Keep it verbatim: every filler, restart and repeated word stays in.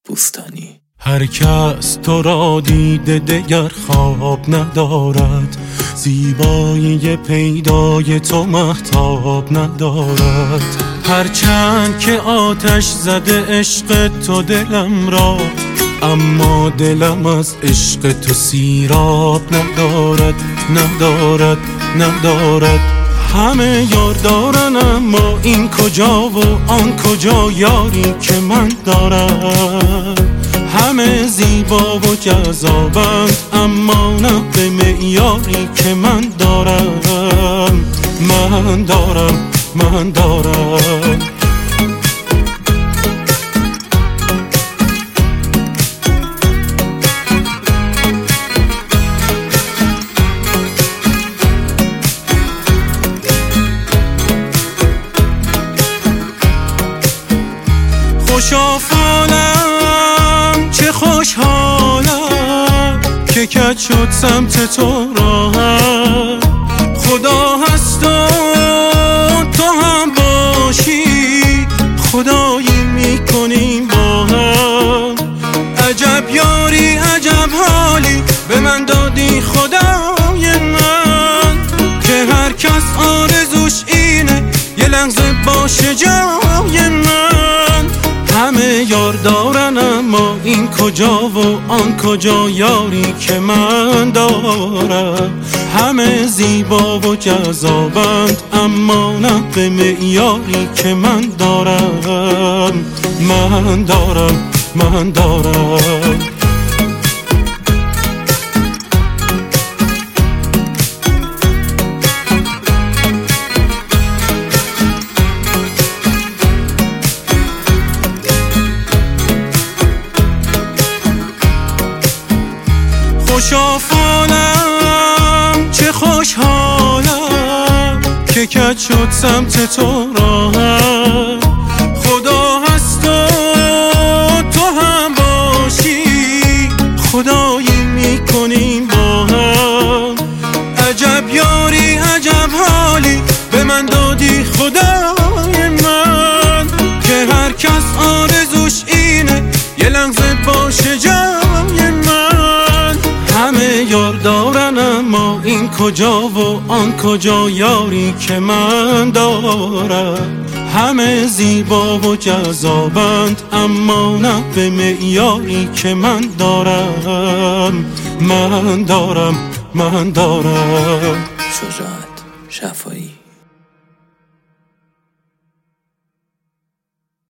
بوستانی. هر کس تو را دیده دگر خواب ندارد، زیبایی پیدای تو مهتاب ندارد. هرچند که آتش زده عشق تو دلم را، اما دلم از عشق تو سیراب ندارد ندارد ندارد. همه یار دارن اما این کجا و آن کجا، یاری که من دارم. همه زیبا و جذابند اما نه به معیاری که من دارم. من دارم من دارم خوشافالم چه خوشحالم که کج شد سمت تو راهم. خدا هست و تو هم باشی، خدایی میکنیم با هم. عجب یاری عجب حالی به من دادی خدای من، که هر کس آرزوش اینه یه لحظه باشه جای من. همه یار دارن اما این کجا و آن کجا، یاری که من دارم. همه زیبا و جذابند اما نه به معیاری که من دارم. من دارم من دارم خوشافالم چه خوشحالم که کج شد سمت تو راهم. خدا هست و تو هم باشی، خدایی میکنیم با هم. عجب یاری عجب حالی به من دادی خدای من، که هر کس آرزوش اینه یه لحظه باشه جای من. همه یار دارن اما این کجا و آن کجا، یاری که من دارم. همه زیبا و جذابند اما نه به معیاری که من دارم. من دارم من دارم شجاعت شفایی.